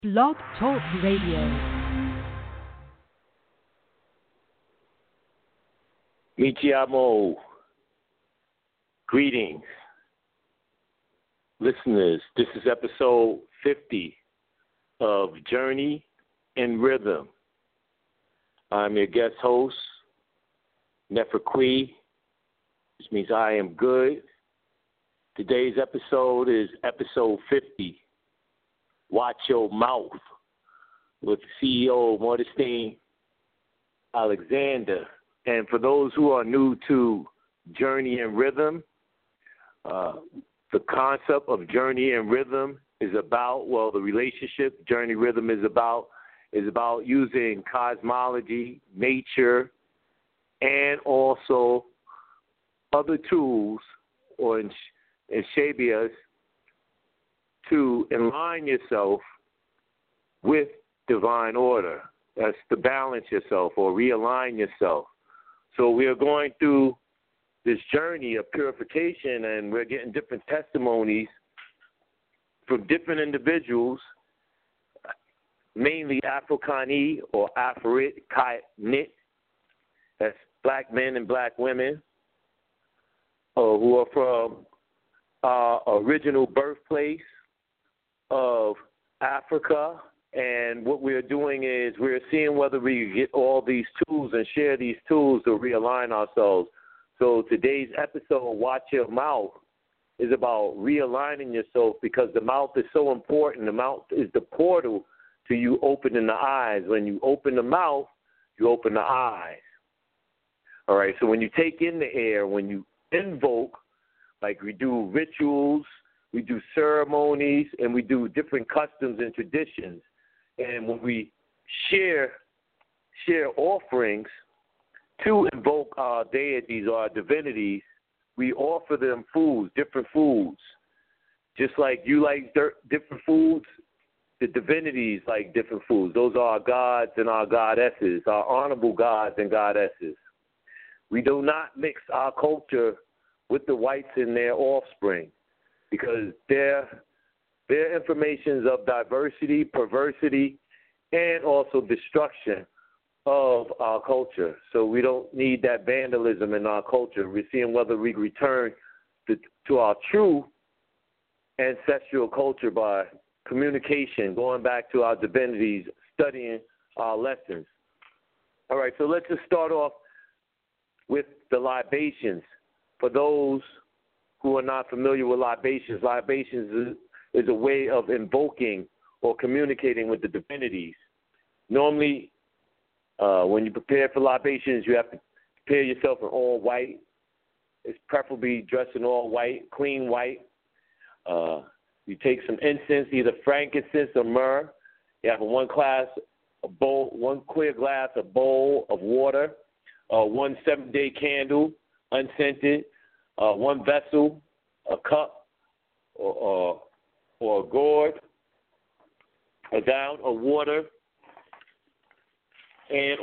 Blog Talk Radio. Michiamo. Greetings, listeners. This is episode 50 of Journey and Rhythm. I'm your guest host, Neferkwi, which means I am good. Today's episode is episode 50, Watch Your Mouth, with CEO Modestine Alexander. And for those who are new to Journey and Rhythm, the concept of Journey and Rhythm is about, the relationship Journey Rhythm is about using cosmology, nature, and also other tools or shabias to align yourself with divine order. That's to balance yourself or realign yourself. So we are going through this journey of purification, and we're getting different testimonies from different individuals, mainly Afro-Kani or Afro-Nit, that's black men and black women, who are from our original birthplace of Africa. And what we're doing is we're seeing whether we get all these tools and share these tools to realign ourselves. So today's episode, Watch Your Mouth, is about realigning yourself, because the mouth is so important. The mouth is the portal to you opening the eyes. When you open the mouth, you open the eyes. All right, so when you take in the air, when you invoke, like we do rituals, we do ceremonies, and we do different customs and traditions. And when we share offerings to invoke our deities or our divinities, we offer them foods, different foods. Just like you like different foods, the divinities like different foods. Those are our gods and our goddesses, our honorable gods and goddesses. We do not mix our culture with the whites and their offspring, because their informations of diversity, perversity, and also destruction of our culture. So we don't need that vandalism in our culture. We're seeing whether we return to our true ancestral culture by communication, going back to our divinities, studying our lessons. All right, so let's just start off with the libations. For those who are not familiar with libations is a way of invoking or communicating with the divinities. Normally, when you prepare for libations, you have to prepare yourself in all white. It's preferably dressed in all white, clean white. You take some incense, either frankincense or myrrh. You have one clear glass, a bowl of water, one 7-day candle, unscented, one vessel, a cup, or a gourd, a gallon of water, and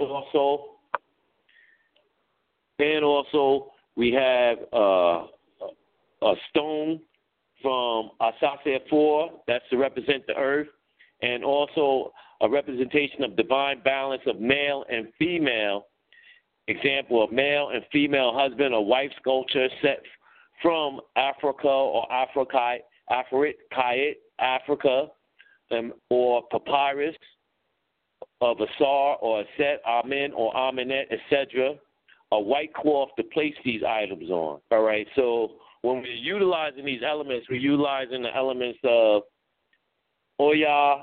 also we have a stone from Asase 4, that's to represent the earth, and also a representation of divine balance of male and female. Example of male and female husband or wife sculpture set from Africa or Africa, or papyrus of Asar or Aset, Amen or Amenet, etc. A white cloth to place these items on. All right, so when we're utilizing these elements, we're utilizing the elements of Oya,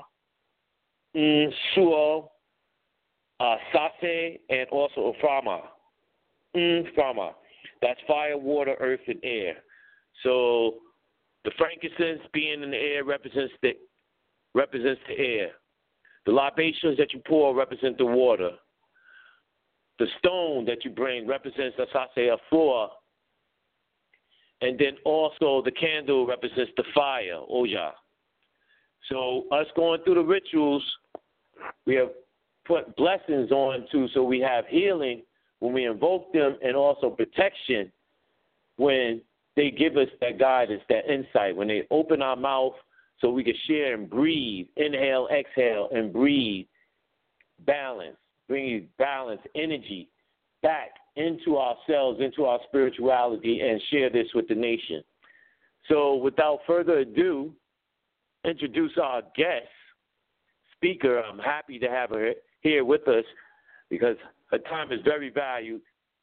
Suo, Sase, and also Frama. Frama. That's fire, water, earth, and air. So the frankincense being in the air represents the air. The libations that you pour represent the water. The stone that you bring represents the Sase of 4. And then also the candle represents the fire, Oya. So us going through the rituals, we have put blessings on too, so we have healing when we invoke them, and also protection when they give us that guidance, that insight. When they open our mouth, so we can share and breathe, inhale, exhale, and breathe, balance, bring balance, energy back into ourselves, into our spirituality, and share this with the nation. So without further ado, introduce our guest speaker. I'm happy to have her here with us because her time is very valued.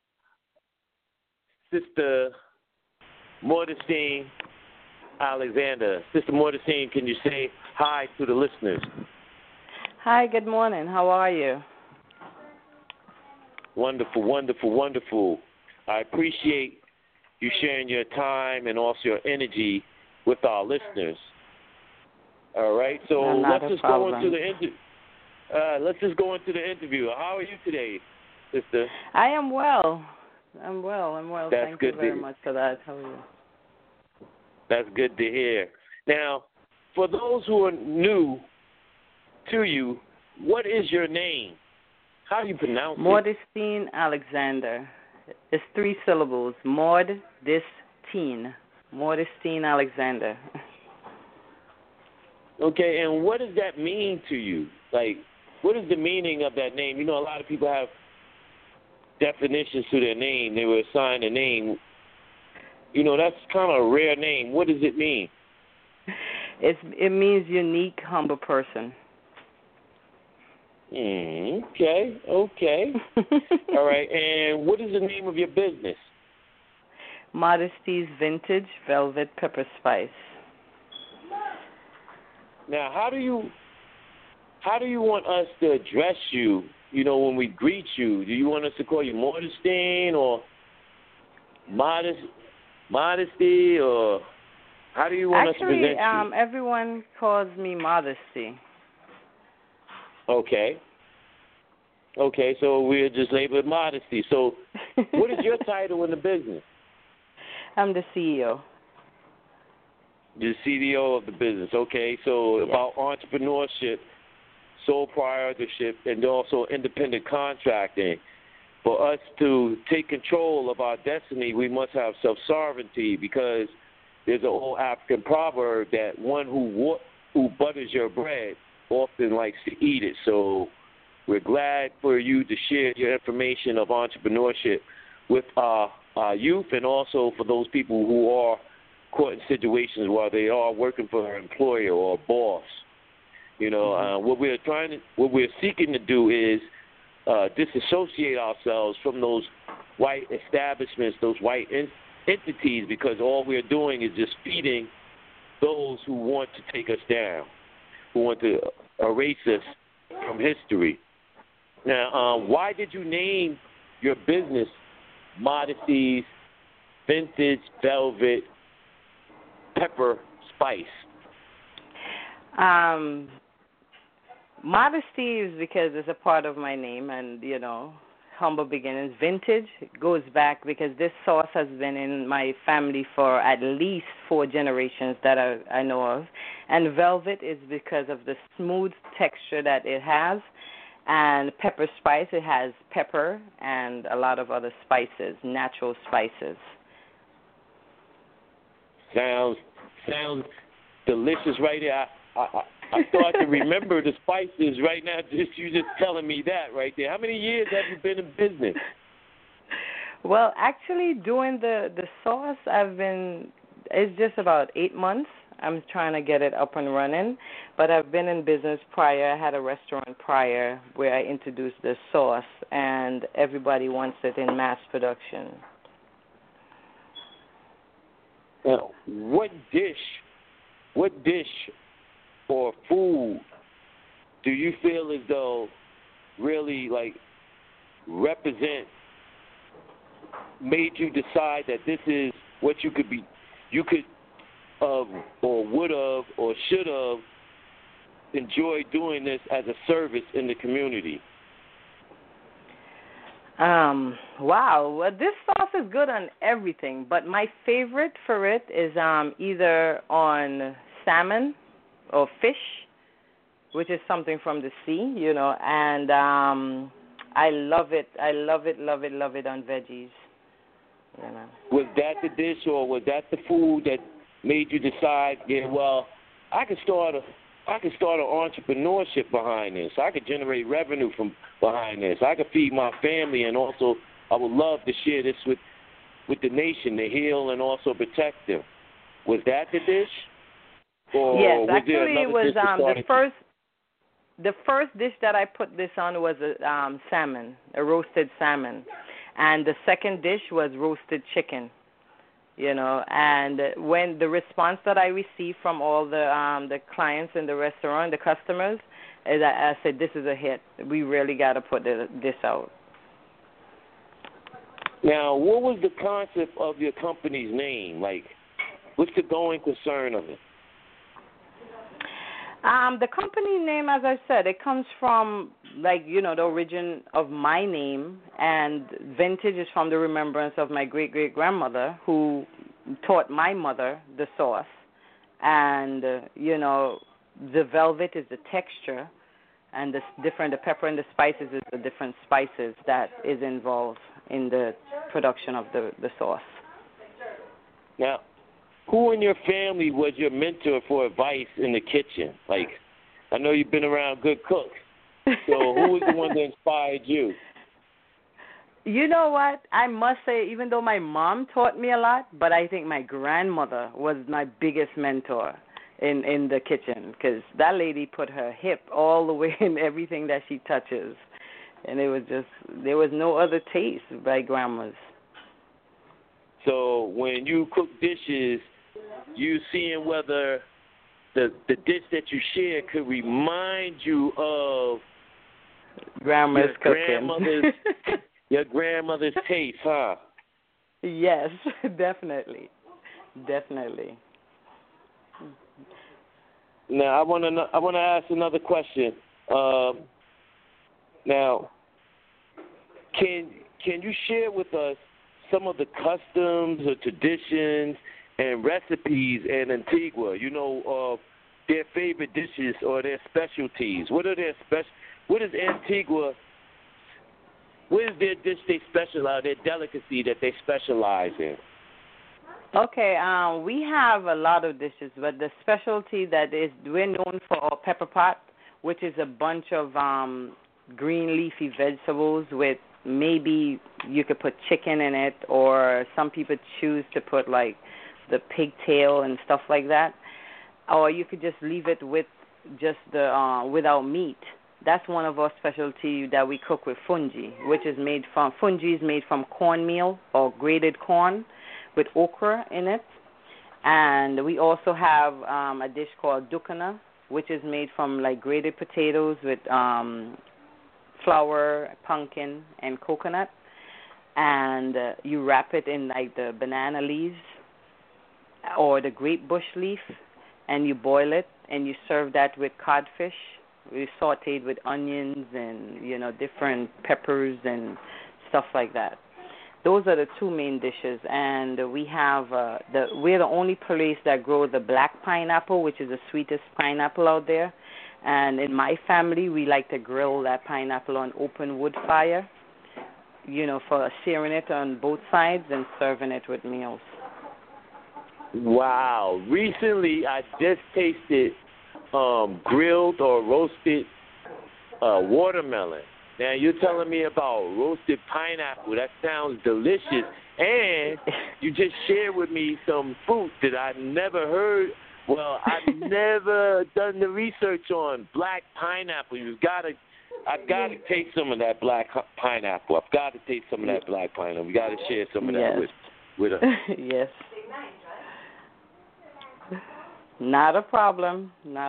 Sister Modestine Alexander. Sister Modestine, can you say hi to the listeners? Hi, good morning. How are you? Wonderful, wonderful, wonderful. I appreciate you sharing your time and also your energy with our listeners. All right, so let's just go into the interview. Let's just go into the interview. How are you today, sister? I am well. I'm well. That's Thank good you very much for that. How are you? That's good to hear. Now, for those who are new to you, what is your name? How do you pronounce it? Modestine Alexander. It's 3 syllables. Modestine. Modestine Alexander. Okay, and what does that mean to you? Like, what is the meaning of that name? You know, a lot of people have definitions to their name. They were assigned a name. You know, that's kind of a rare name. What does it mean? It means unique, humble person. Okay. All right, and what is the name of your business? Modesty's Vintage Velvet Pepper Spice. Now, how do you want us to address you, you know, when we greet you? Do you want us to call you Modestine or Modesty, or how do you want us to present you? Actually, everyone calls me Modesty. Okay, so we'll just label it Modesty. So what is your title in the business? I'm the CEO. The CEO of the business. Okay, so yes. About entrepreneurship, sole proprietorship, and also independent contracting. For us to take control of our destiny, we must have self-sovereignty, because there's an old African proverb that one who butters your bread often likes to eat it. So we're glad for you to share your information of entrepreneurship with our youth, and also for those people who are caught in situations where they are working for an employer or a boss. You know, what we're seeking to do is disassociate ourselves from those white establishments, those white entities, because all we're doing is just feeding those who want to take us down, who want to erase us from history. Now, why did you name your business Modesty's Vintage Velvet Pepper Spice? Modesty is because it's a part of my name, and, you know, humble beginnings. Vintage goes back because this sauce has been in my family for at least 4 generations that I know of. And velvet is because of the smooth texture that it has. And pepper spice, it has pepper and a lot of other spices, natural spices. Sounds delicious right there. I start to remember the spices right now. You just telling me that right there. How many years have you been in business? Well, actually, doing the sauce, it's just about 8 months. I'm trying to get it up and running. But I've been in business prior. I had a restaurant prior where I introduced the sauce, and everybody wants it in mass production. Now, what dish or food do you feel as though really made you decide that this is what you could or would have or should have enjoyed doing this as a service in the community? Wow. Well, this sauce is good on everything, but my favorite for it is either on salmon or fish, which is something from the sea, you know, and I love it on veggies, you know. Was that the dish, or was that the food that made you decide, yeah, well, I could start an entrepreneurship behind this. I could generate revenue from behind this. I could feed my family, and also I would love to share this with the nation to heal and also protect them. Was that the dish? Or yes, was actually there it was dish the first dish that I put this on was a roasted salmon, and the second dish was roasted chicken. And when the response that I received from all the clients in the restaurant, the customers, is I said, this is a hit. We really got to put this out. Now, what was the concept of your company's name? Like, what's the going concern of it? The company name, as I said, it comes from, the origin of my name, and vintage is from the remembrance of my great-great-grandmother who taught my mother the sauce. And, the velvet is the texture, and the pepper and the spices is the different spices that is involved in the production of the sauce. Now, who in your family was your mentor for advice in the kitchen? Like, I know you've been around good cooks. So who was the one that inspired you? You know what? I must say, even though my mom taught me a lot, but I think my grandmother was my biggest mentor in the kitchen, because that lady put her hip all the way in everything that she touches. And it was just, there was no other taste by grandma's. So when you cook dishes, you seeing whether the dish that you share could remind you of grandma's your grandmother's taste, huh? Yes, definitely. Now I want to ask another question. Now, can you share with us some of the customs or traditions and recipes in Antigua? Their favorite dishes or their specialties. What is Antigua? What is their dish they specialize, their delicacy that they specialize in? Okay, we have a lot of dishes, but the specialty that is, we're known for our pepper pot, which is a bunch of green leafy vegetables with maybe you could put chicken in it, or some people choose to put like the pigtail and stuff like that, or you could just leave it with just the without meat. That's one of our specialty that we cook with fungi, which is made from cornmeal or grated corn with okra in it. And we also have a dish called dukana, which is made from like grated potatoes with flour, pumpkin, and coconut. And you wrap it in like the banana leaves or the grape bush leaf, and you boil it, and you serve that with codfish. We sauteed with onions and, different peppers and stuff like that. Those are the two main dishes. And we have we're the only place that grows the black pineapple, which is the sweetest pineapple out there. And in my family, we like to grill that pineapple on open wood fire, for searing it on both sides and serving it with meals. Wow. Recently, I just tasted grilled or roasted watermelon. Now, you're telling me about roasted pineapple. That sounds delicious. And you just shared with me some fruit that I never heard. Well, I've never done the research on black pineapple. I've got to taste some of that black pineapple. I've got to taste some of that black pineapple. We got to share some of that with us. Yes. Not a problem.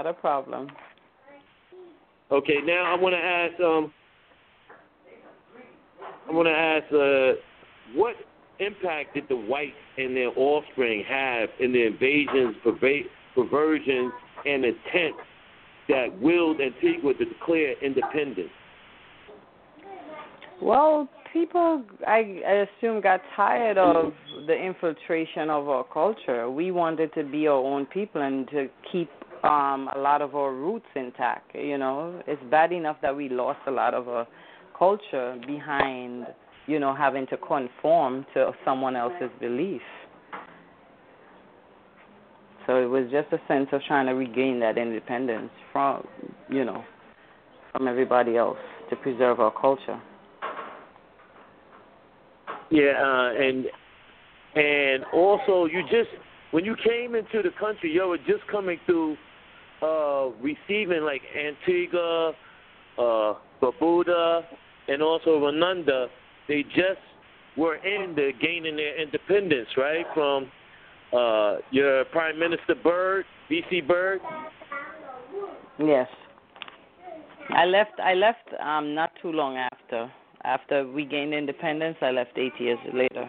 Okay, now I want to ask, what impact did the whites and their offspring have in the invasions, perversions, and attempts that willed Antigua to declare independence? Well, people, I assume, got tired of the infiltration of our culture. We wanted to be our own people and to keep a lot of our roots intact. It's bad enough that we lost a lot of our culture behind, having to conform to someone else's belief. So it was just a sense of trying to regain that independence from, from everybody else to preserve our culture. Yeah, and also when you came into the country, you were just coming through receiving like Antigua, Barbuda, and also Renunda. They just were gaining their independence, right, from your Prime Minister Byrd, V.C. Byrd. Yes, I left not too long after. After we gained independence, I left 8 years later.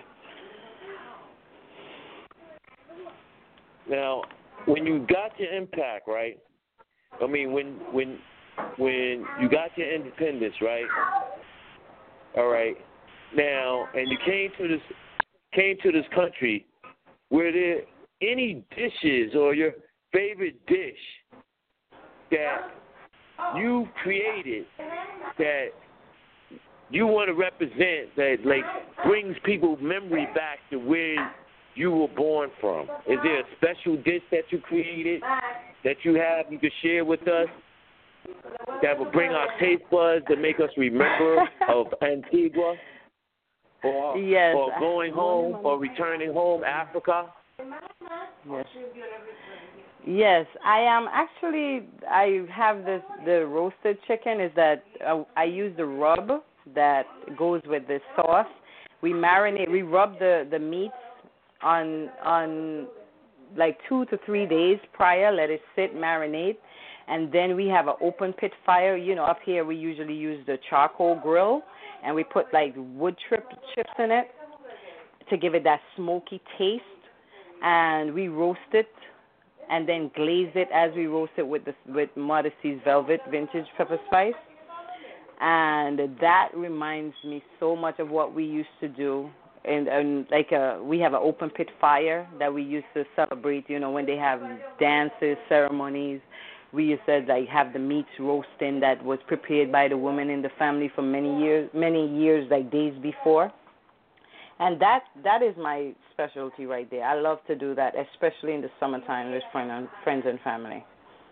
Now, when you got your impact, right? I mean, when you got your independence, right? All right. Now, and you came to this country, were there any dishes or your favorite dish that you created that you want to represent, that like brings people memory back to where you were born from? Is there a special dish that you created that you could share with us that will bring our taste buds to make us remember of Antigua or going home or returning home, Africa? Yes. Yes, I am actually. I have the roasted chicken. Is that I use the rub that goes with the sauce. We rub the meats on like 2 to 3 days prior. Let it sit, marinate, and then we have an open pit fire. Up here we usually use the charcoal grill, and we put like wood chips in it to give it that smoky taste, and we roast it and then glaze it as we roast it with Modesty's Velvet Vintage Pepper Spice. And that reminds me so much of what we used to do. And we have an open pit fire that we used to celebrate, when they have dances, ceremonies. We used to have the meats roasting that was prepared by the women in the family for many years, like days before. And that is my specialty right there. I love to do that, especially in the summertime with friends and family.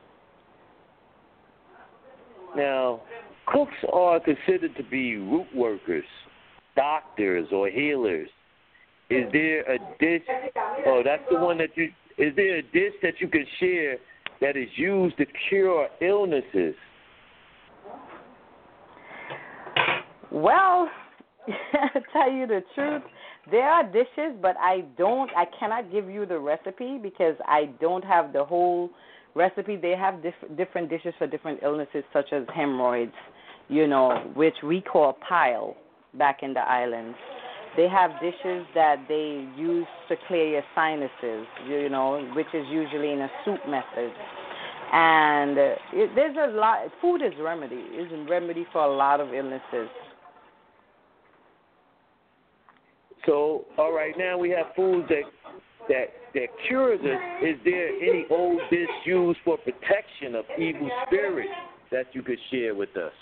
Now, cooks are considered to be root workers, doctors, or healers. Is there a dish? Oh, that's the one that you. Is there a dish that you can share that is used to cure illnesses? Well, to tell you the truth, there are dishes, but I cannot give you the recipe because I don't have the whole recipe. They have different dishes for different illnesses, such as hemorrhoids, which we call pile back in the islands. They have dishes that they use to clear your sinuses, which is usually in a soup method. And there's a lot. Food is a remedy for a lot of illnesses. So, all right, now we have foods that cures us. Is there any old dish used for protection of evil spirits that you could share with us?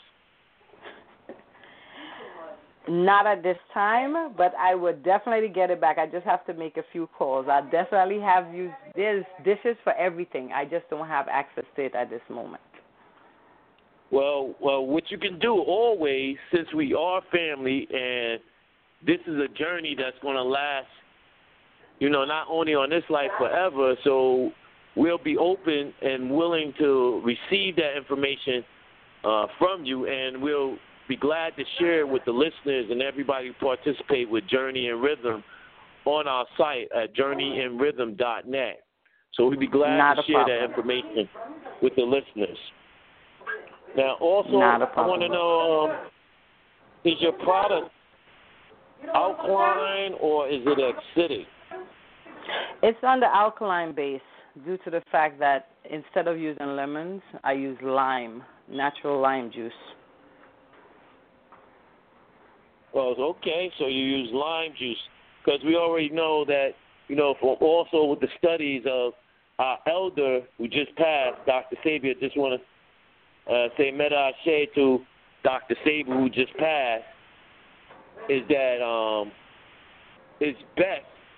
Not at this time, but I would definitely get it back. I just have to make a few calls. I definitely have used, there's dishes for everything. I just don't have access to it at this moment. Well, what you can do always, since we are family and this is a journey that's going to last, not only on this life forever, so we'll be open and willing to receive that information from you, and we'll be glad to share it with the listeners and everybody who participate with Journey in Rhythm on our site at journeyin.rhythm.net. So we'd be glad to share that information with the listeners. Now, also, I want to know, is your product alkaline or is it acidic? It's on the alkaline base due to the fact that instead of using lemons, I use lime, natural lime juice. Well, okay, so you use lime juice because we already know that, also with the studies of our elder who just passed, Dr. Sabier, just want to say meta ashe to Dr. Sabier who just passed, is that it's best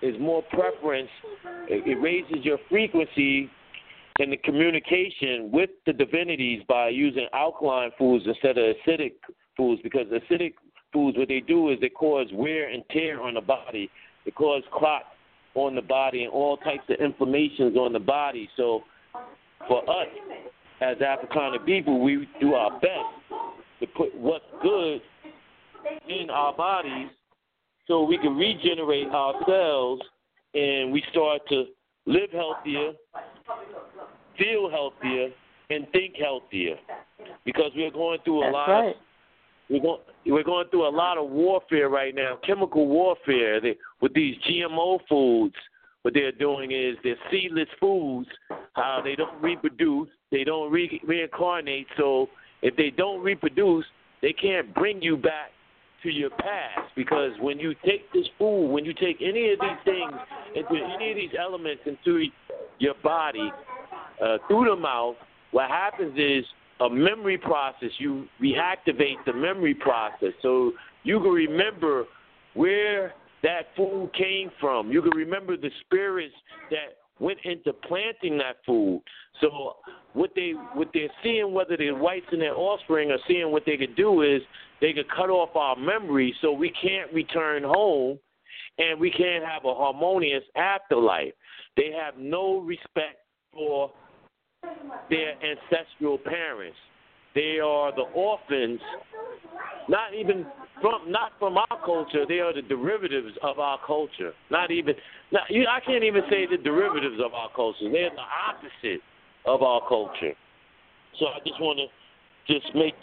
is more preference. It raises your frequency in the communication with the divinities by using alkaline foods instead of acidic foods, because acidic foods, what they do is they cause wear and tear on the body. They cause clot on the body and all types of inflammations on the body. So for us as Africana people, we do our best to put what's good in our bodies so we can regenerate ourselves and we start to live healthier, feel healthier, and think healthier. Because we're going through a lot of we're going through a lot of warfare right now, chemical warfare. With these GMO foods, what they're doing is they're seedless foods. How they don't reproduce, they don't reincarnate. So if they don't reproduce, they can't bring you back to your past. Because when you take this food, when you take any of these things into any of these elements into your body through the mouth, what happens is a memory process. You reactivate the memory process, so you can remember where that food came from. You can remember the spirits that went into planting that food. So what they're seeing, whether they're whites and their offspring are seeing, what they could do is they could cut off our memory so we can't return home and we can't have a harmonious afterlife. They have no respect for their ancestral parents. They are the orphans, not from our culture. They are the derivatives of our culture. I can't even say the derivatives of our culture. They're the opposite of our culture. So I just want to make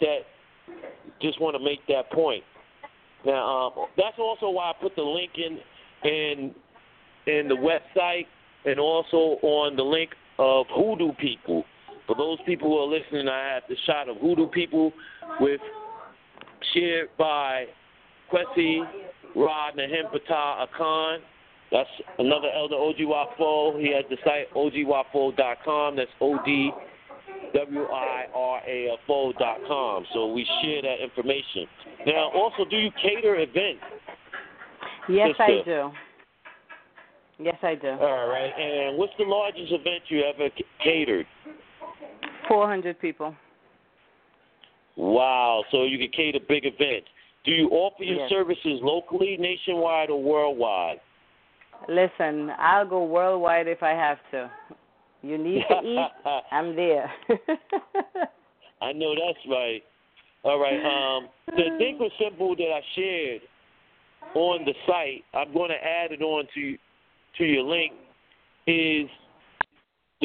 that point. Now that's also why I put the link in the website and also on the link of Hoodoo People. For those people who are listening, I have the shot of Hoodoo People shared by Kwesi Rod Nahem Patah Akan. That's another elder, O.G. Wafo. He has the site ogwafo.com. That's ODWIRAFO.com. So we share that information. Now, also, do you cater events? Yes, sister? I do. Yes, I do. All right. And what's the largest event you ever catered? 400 people. Wow. So you can cater big events. Do you offer your services locally, nationwide, or worldwide? Listen, I'll go worldwide if I have to. You need to eat, I'm there. I know that's right. All right. The Dinka symbol that I shared on the site, I'm going to add it on to your link, is the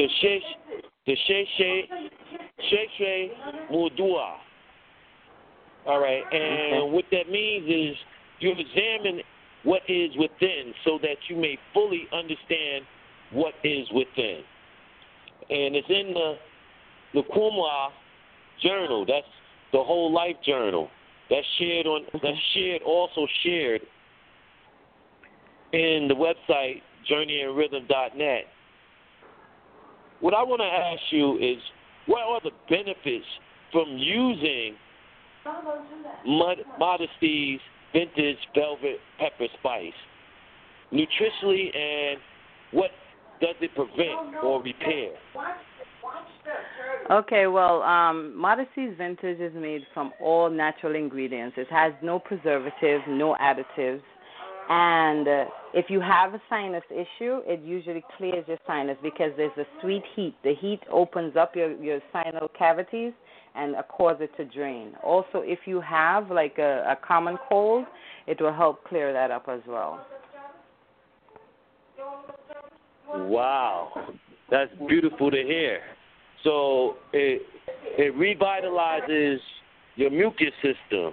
Sheshe Mudua. All right, and what that means is you examine what is within so that you may fully understand what is within. And it's in the Qumran journal. That's the whole life journal. That's also shared in the website journeyandrhythm.net. What I want to ask you is, what are the benefits from using Modesty's vintage velvet pepper spice nutritionally, and what does it prevent or repair? Okay, well, Modesty's vintage is made from all natural ingredients. It has no preservatives, no additives. And if you have a sinus issue, it usually clears your sinus because there's a sweet heat. The heat opens up your sinus cavities and cause it to drain. Also, if you have like a common cold, it will help clear that up as well. Wow, that's beautiful to hear. So it revitalizes your mucus system.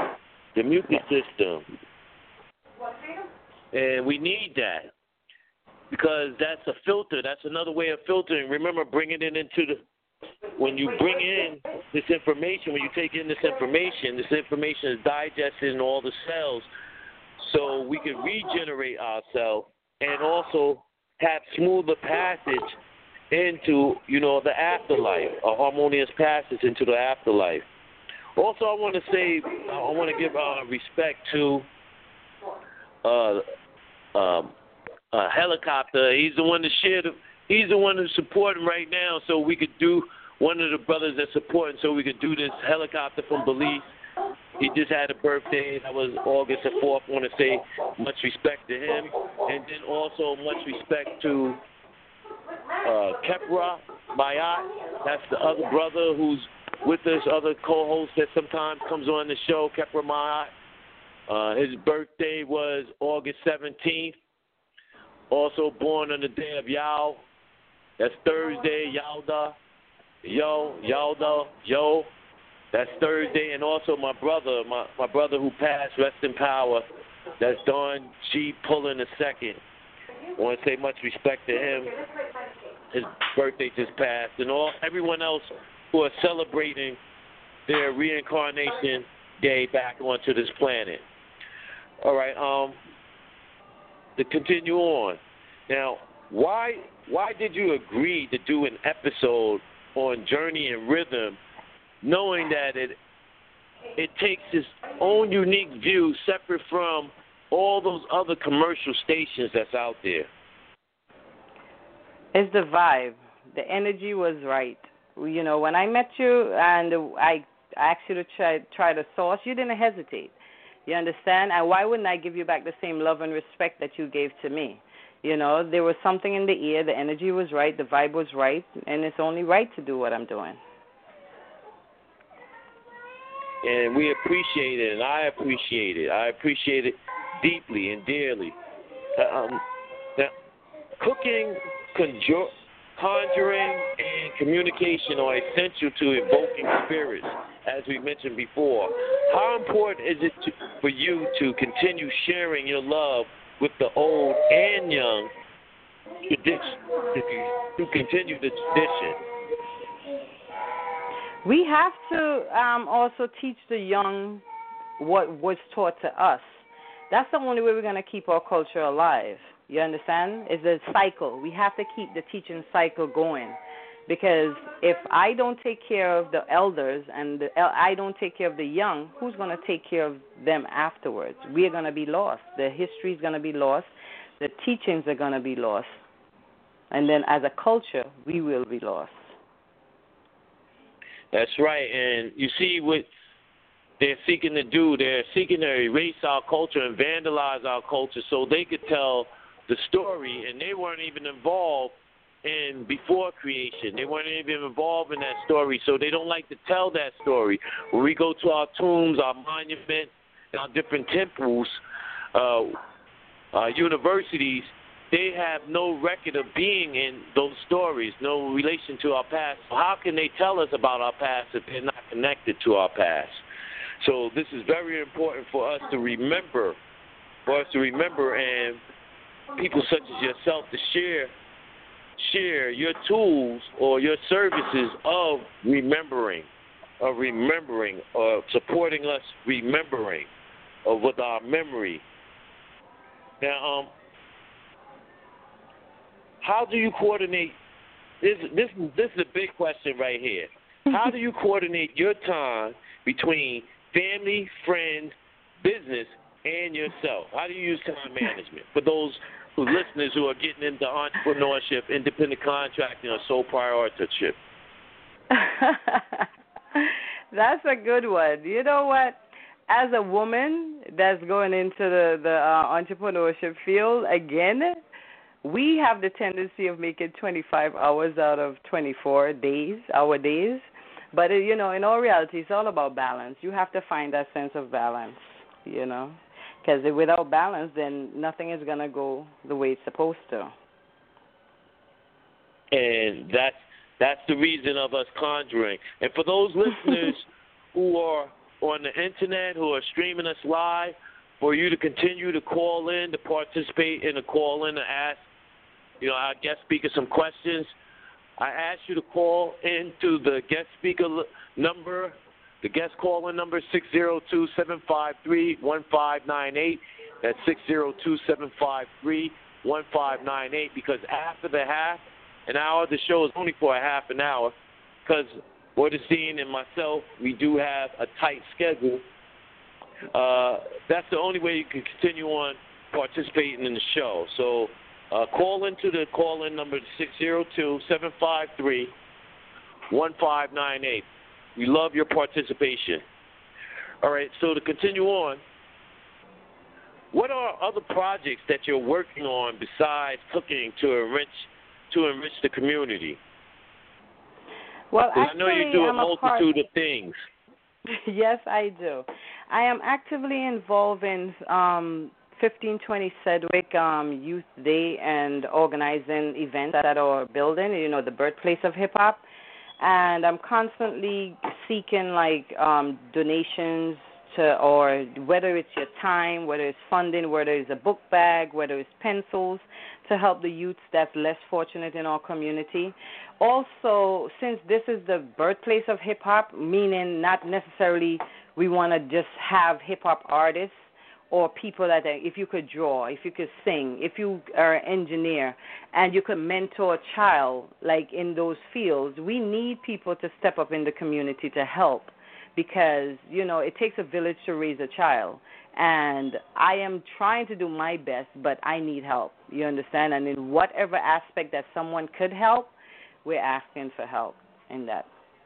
And we need that because that's a filter. That's another way of filtering. Remember, bringing it into when you bring in this information, when you take in this information is digested in all the cells so we can regenerate ourselves and also have smoother passage into, the afterlife, a harmonious passage into the afterlife. Also, I want to give respect to a helicopter. He's the one to share he's the one who's supporting right now, so we could do one of the brothers that's supporting, so we could do this helicopter from Belize. He just had a birthday. That was August the 4th. I want to say much respect to him, and then also much respect to Kepra Mayat. That's the other brother who's with us, other co-host that sometimes comes on the show, Kepra Mayat. His birthday was August 17th. Also born on the day of Yao. That's Thursday, Yalda. Yo. That's Thursday. And also my brother, my brother who passed, rest in power. That's Don G. Pullen II. I want to say much respect to him. His birthday just passed. And everyone else who are celebrating their reincarnation day back onto this planet. All right, to continue on. Now, why did you agree to do an episode on Journey and Rhythm, knowing that it takes its own unique view separate from all those other commercial stations that's out there? It's the vibe. The energy was right. You know, when I met you and I asked you to try the sauce, you didn't hesitate. You understand? And why wouldn't I give you back the same love and respect that you gave to me? You know, there was something in the air. The energy was right. The vibe was right. And it's only right to do what I'm doing. And we appreciate it, and I appreciate it. I appreciate it deeply and dearly. Now, cooking, conjuring, and communication are essential to evoking spirits, as we mentioned before. How important is it for you to continue sharing your love with the old and young to continue the tradition? We have to also teach the young what was taught to us. That's the only way we're going to keep our culture alive. You understand? It's a cycle. We have to keep the teaching cycle going. Because if I don't take care of the elders and I don't take care of the young, who's going to take care of them afterwards? We are going to be lost. The history is going to be lost. The teachings are going to be lost. And then as a culture, we will be lost. That's right. And you see what they're seeking to do. They're seeking to erase our culture and vandalize our culture so they could tell the story, and they weren't even involved in before creation. They weren't even involved in that story, so they don't like to tell that story. When we go to our tombs, our monuments, our different temples, universities, they have no record of being in those stories, no relation to our past. So how can they tell us about our past if they're not connected to our past? So this is very important for us to remember, and people such as yourself to share your tools or your services of remembering, or supporting us remembering with our memory. Now, how do you coordinate? This is a big question right here. How do you coordinate your time between family, friends, business, and yourself? How do you use time management for those listeners who are getting into entrepreneurship, independent contracting, or sole proprietorship? That's a good one. You know what? As a woman that's going into the entrepreneurship field, again, we have the tendency of making 25 hours out of 24 days, our days. But, you know, in all reality, it's all about balance. You have to find that sense of balance, you know. Because without balance, then nothing is going to go the way it's supposed to. And that's the reason of us conjuring. And for those listeners who are on the Internet, who are streaming us live, for you to continue to call in, to participate in the call-in, to ask, our guest speaker some questions, I ask you to call into the guest speaker number. The guest call-in number is 602-753-1598. That's 602-753-1598. Because after the half an hour, the show is only for a half an hour. Because Wardestine and myself, we do have a tight schedule. That's the only way you can continue on participating in the show. So Call into the call-in number 602-753-1598. We love your participation. All right, so to continue on, what are other projects that you're working on besides cooking to enrich the community? Well, actually, I know you do a multitude of things. Yes, I do. I am actively involved in 1520 Sedgwick Youth Day and organizing events at our building, the birthplace of hip-hop. And I'm constantly seeking, donations or whether it's your time, whether it's funding, whether it's a book bag, whether it's pencils, to help the youths that's less fortunate in our community. Also, since this is the birthplace of hip-hop, meaning not necessarily we want to just have hip-hop artists or people that, if you could draw, if you could sing, if you are an engineer, and you could mentor a child, in those fields, we need people to step up in the community to help because, it takes a village to raise a child. And I am trying to do my best, but I need help. You understand? And in whatever aspect that someone could help, we're asking for help in that.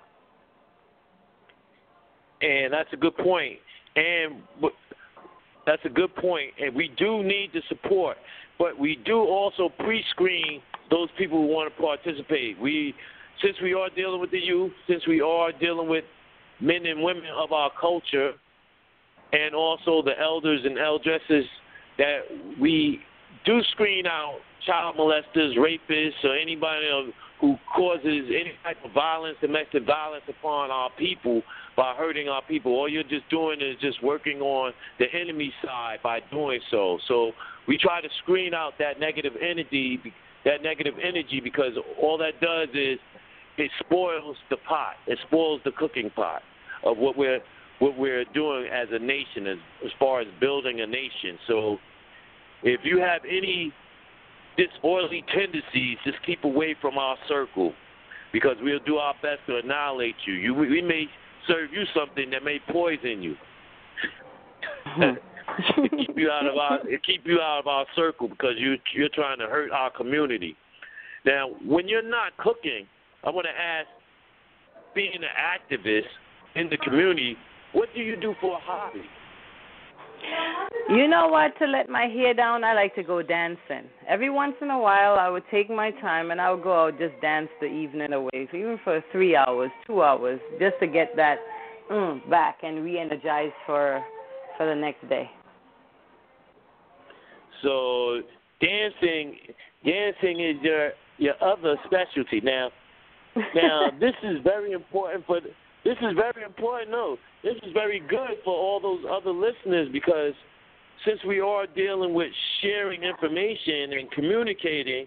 And that's a good point. And we do need the support, but we do also pre-screen those people who want to participate. Since we are dealing with the youth, since we are dealing with men and women of our culture, and also the elders and eldresses, that we do screen out child molesters, rapists, or anybody who causes any type of violence, domestic violence upon our people by hurting our people. All you're just doing is just working on the enemy side by doing so. So we try to screen out that negative energy because all that does is it spoils the pot. It spoils the cooking pot of what we're doing as a nation, as far as building a nation. So if you have any disorderly tendencies, just keep away from our circle because we'll do our best to annihilate you. We may serve you something that may poison you. keep you out of our circle because you're trying to hurt our community. Now, when you're not cooking, I want to ask, being an activist in the community, what do you do for a hobby? You know what? To let my hair down, I like to go dancing. Every once in a while, I would take my time and I would go out just dance the evening away, even for 3 hours, 2 hours, just to get that back and re-energized for the next day. So dancing is your other specialty. Now this is very important This is very important. No, this is very good for all those other listeners because since we are dealing with sharing information and communication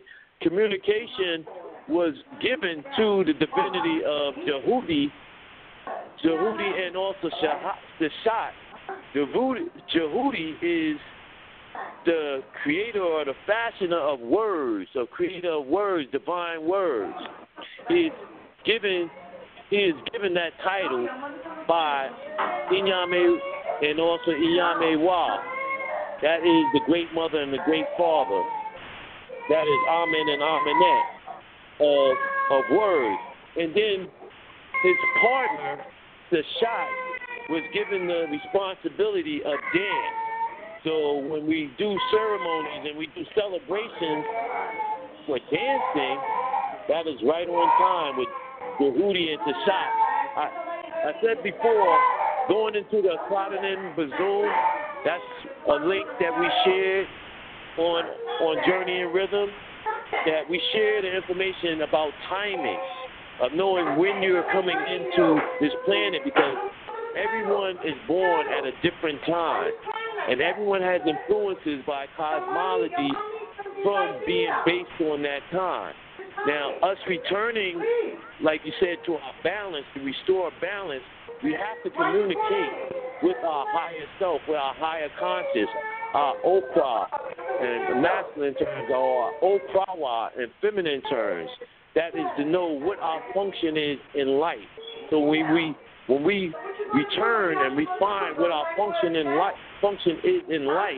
was given to the divinity of Jehudi and also Shat. Jehudi is the creator or the fashioner of words, or creator of words, divine words. He is given that title by Inyame and also Inyame Wa. That is the great mother and the great father. That is Amen and Amenet of words. And then his partner, the Shat, was given the responsibility of dance. So when we do ceremonies and we do celebrations for dancing, that is right on time with Jehudi and Tashat. I said before, going into the Quadanin Bazoom, that's a link that we shared on Journey in Rhythm, that we share the information about timing, of knowing when you're coming into this planet, because everyone is born at a different time, and everyone has influences by cosmology from being based on that time. Now, us returning, like you said, to our balance, to restore balance, we have to communicate with our higher self, with our higher conscious, our Okra, in masculine terms, or Okrawa in feminine terms. That is to know what our function is in life. So when we return and we find what our function is in life,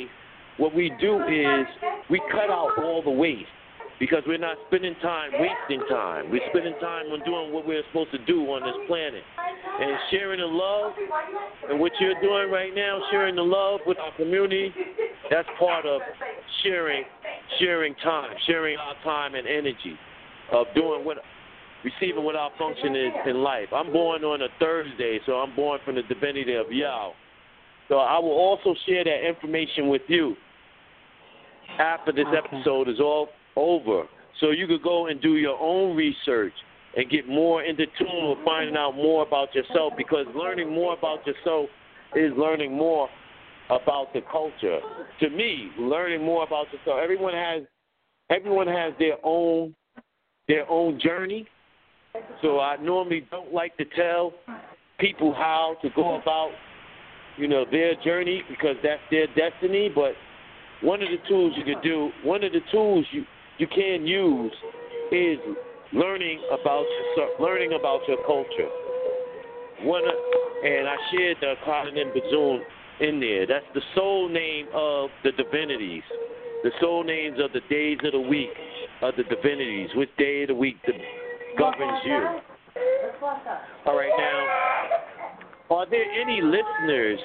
what we do is we cut out all the waste because we're not spending time wasting time. We're spending time on doing what we're supposed to do on this planet. And sharing the love and what you're doing right now, sharing the love with our community, that's part of sharing time, sharing our time and energy of receiving what our function is in life. I'm born on a Thursday, so I'm born from the divinity of Yao. So I will also share that information with you after this episode is all over, so you could go and do your own research and get more into tune with finding out more about yourself, because learning more about yourself is learning more about the culture. To me, learning more about yourself, everyone has their own journey. So I normally don't like to tell people how to go about, their journey, because that's their destiny. But one of the tools you can do, one of the tools you can use is learning about your culture. And I shared the Akhenaten Bazoon in there. That's the soul name of the divinities, the soul names of the days of the week of the divinities, which day of the week governs you. All right, now, are there any listeners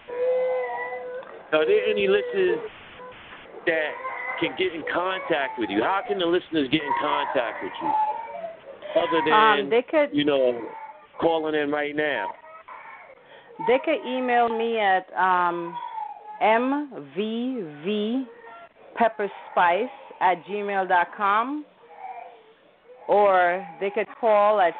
that can get in contact with you? How can the listeners get in contact with you? Other than, they could, calling in right now. They could email me at mvvpepperspice@gmail.com, or they could call at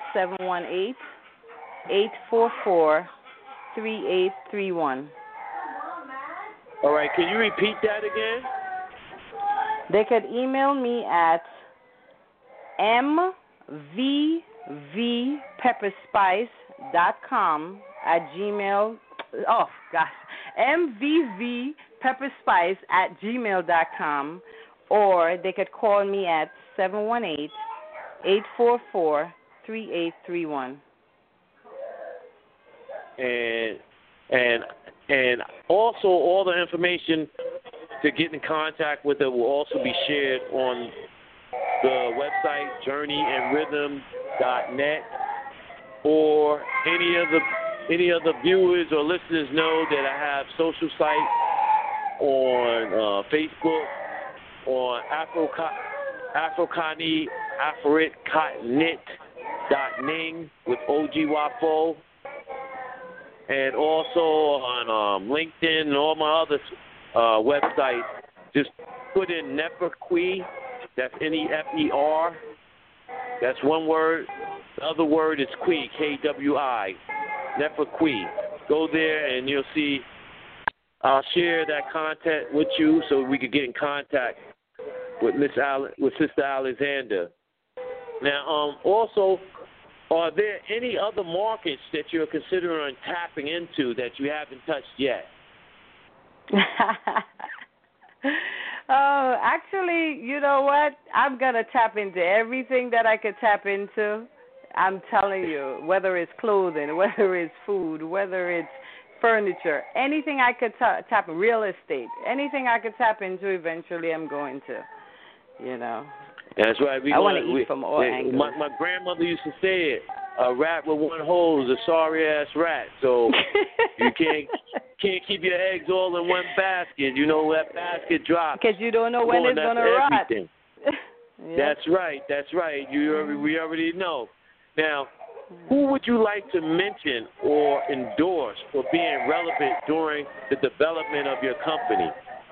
718-844-3831. All right, can you repeat that again? They could email me at mvvpepperspice.com @gmail. Oh gosh, mvvpepperspice@gmail.com, or they could call me at 718-844-3831. And also all the information to get in contact with it will also be shared on the website journeyandrhythm.net, or any of the viewers or listeners know that I have social sites on Facebook, on Afrokani Afarit Knit.ning with OG Wafo, and also on LinkedIn and all my other websites. Just put in Neferkwi, that's Nefer. That's one word. The other word is Kwi, Kwi, Neferkwi. Go there and you'll see. I'll share that content with you so we can get in contact with Sister Alexander. Now, also, are there any other markets that you're considering tapping into that you haven't touched yet? Oh, actually, you know what? I'm going to tap into everything that I could tap into. I'm telling you, whether it's clothing, whether it's food, whether it's furniture, anything I could tap, real estate, anything I could tap into, eventually I'm going to, That's right. I want to eat from all angles. My grandmother used to say it, a rat with one hole is a sorry-ass rat. So you can't keep your eggs all in one basket. That basket drops. Because you don't know when it's going to rot. Yep. That's right. We already know. Now, who would you like to mention or endorse for being relevant during the development of your company?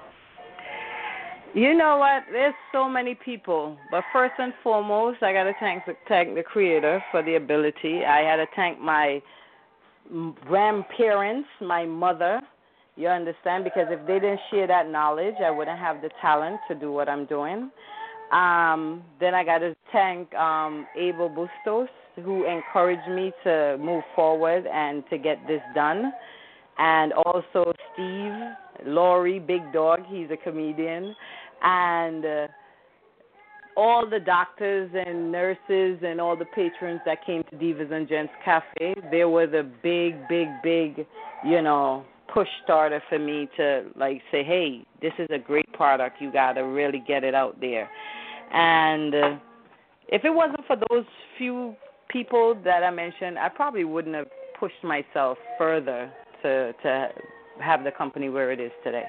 You know what? There's so many people. But first and foremost, I got to thank the Creator for the ability. I had to thank my grandparents, my mother, you understand? Because if they didn't share that knowledge, I wouldn't have the talent to do what I'm doing. Then I got to thank Abel Bustos, who encouraged me to move forward and to get this done. And also Steve, Laurie, Big Dog, he's a comedian. And all the doctors and nurses and all the patrons that came to Divas and Gents Cafe, they were the big, push starter for me to like say, hey, this is a great product. You got to really get it out there. And if it wasn't for those few people that I mentioned, I probably wouldn't have pushed myself further to have the company where it is today.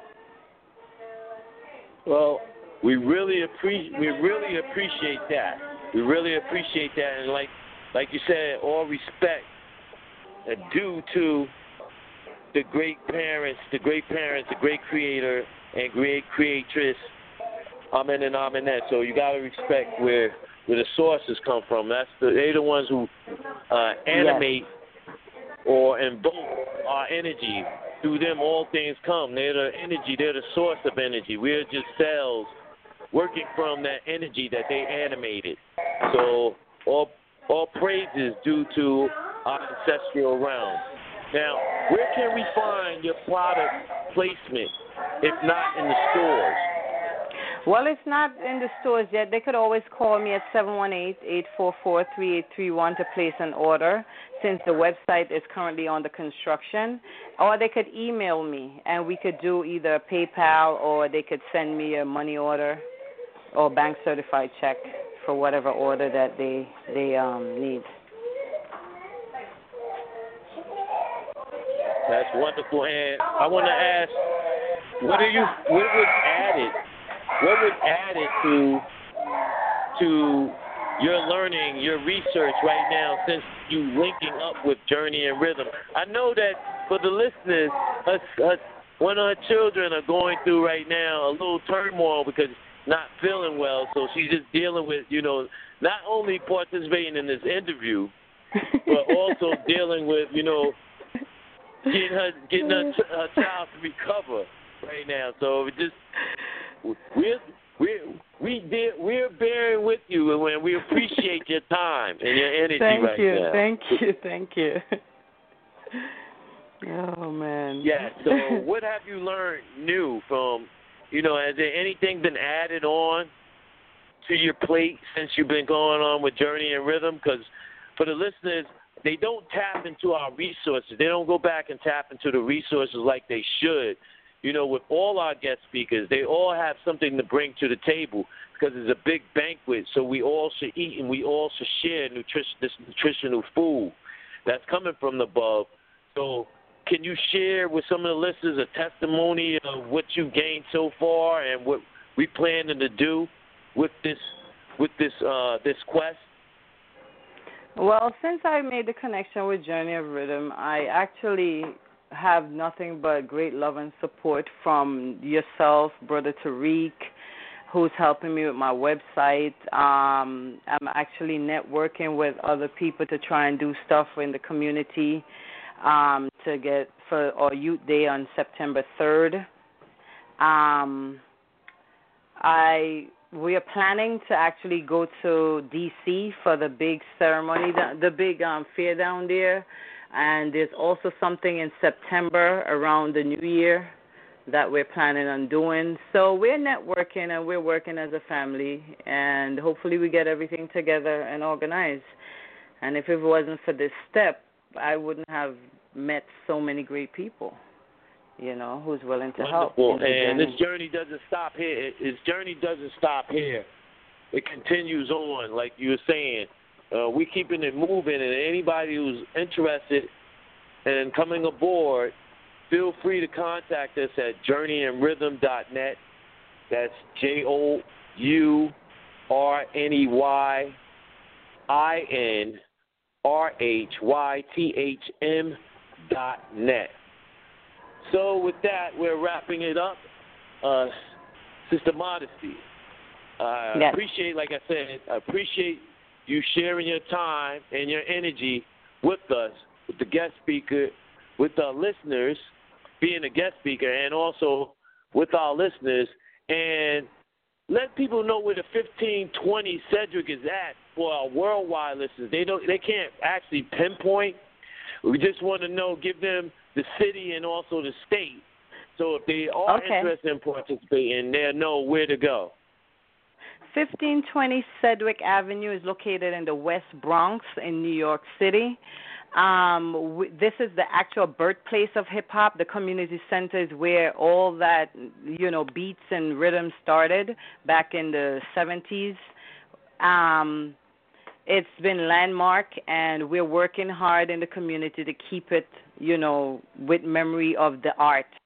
Well, we really appreciate that. We really appreciate that, and like you said, all respect due to the great parents, the great creator and great creatress, Amen and Amenette. So you gotta respect where the sources come from. They're the ones who animate or invoke our energy. Through them, all things come. They're the energy. They're the source of energy. We're just cells working from that energy that they animated. So all praises due to our ancestral realm. Now, where can we find your product placement if not in the stores? Well, it's not in the stores yet. They could always call me at 718-844-3831 to place an order, since the website is currently under construction. Or they could email me, and we could do either PayPal, or they could send me a money order or bank certified check for whatever order that they need. That's wonderful. And I want to ask, what was added to your learning, your research right now, since you linking up with Journey and Rhythm? I know that for the listeners, one of her children are going through right now a little turmoil because not feeling well, so she's just dealing with, not only participating in this interview, but also dealing with, getting her child to recover right now. So we're bearing with you, and we appreciate your time and your energy right now. Thank you. Oh, man. Yeah, so what have you learned new from, has there anything been added on to your plate since you've been going on with Journey and Rhythm? Because for the listeners, they don't tap into our resources. They don't go back and tap into the resources like they should. With all our guest speakers, they all have something to bring to the table because it's a big banquet, so we all should eat and we all should share this nutritional food that's coming from the above. So can you share with some of the listeners a testimony of what you gained so far and what we plan to do with this quest? Well, since I made the connection with Journey of Rhythm, I actually have nothing but great love and support from yourself, Brother Tariq, who's helping me with my website. I'm actually networking with other people to try and do stuff in the community to get for our Youth Day on September 3rd. We are planning to actually go to D.C. for the big ceremony, the big fair down there. And there's also something in September around the New Year that we're planning on doing. So we're networking and we're working as a family, and hopefully we get everything together and organized. And if it wasn't for this step, I wouldn't have met so many great people, who's willing to help. Wonderful. And this journey doesn't stop here. It continues on, like you were saying. We keeping it moving, and anybody who's interested in coming aboard, feel free to contact us at journeyandrhythm.net. That's JOURNEYTHYM.net. So with that, we're wrapping it up. Sister Modesty, yes. I appreciate you sharing your time and your energy with us, with the guest speaker, with our listeners, being a guest speaker, and also with our listeners, and let people know where the 1520 Cedric is at for our worldwide listeners. They can't actually pinpoint. We just want to know, give them the city and also the state. So if they are interested in participating, they'll know where to go. 1520 Cedric Avenue is located in the West Bronx in New York City. This is the actual birthplace of hip hop. The community center is where all that, beats and rhythms started back in the 70s. It's been landmark, and we're working hard in the community to keep it, with memory of the art